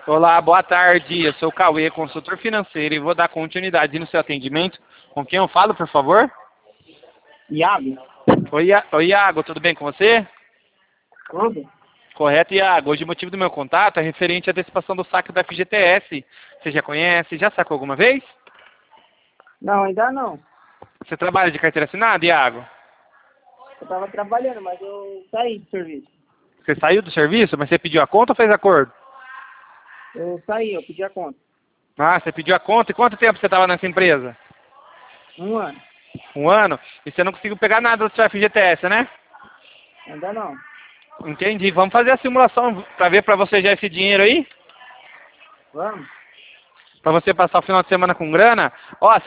Olá, boa tarde. Eu sou o Cauê, consultor financeiro, e vou dar continuidade no seu atendimento. Com quem eu falo, por favor? Iago? Oi, Iago, tudo bem com você? Tudo? Correto, Iago. Hoje o motivo do meu contato é referente à antecipação do saque da FGTS. Você já conhece? Já sacou alguma vez? Não, ainda não. Você trabalha de carteira assinada, Iago? Eu tava trabalhando, mas eu saí do serviço. Você saiu do serviço, mas você pediu a conta ou fez acordo? Eu pedi a conta. Ah, você pediu a conta. E quanto tempo você estava nessa empresa? 1 ano. 1 ano? E você não conseguiu pegar nada do seu FGTS, né? Ainda não. Entendi. Vamos fazer a simulação para ver para você já esse dinheiro aí? Vamos? Para você passar o final de semana com grana? Ó,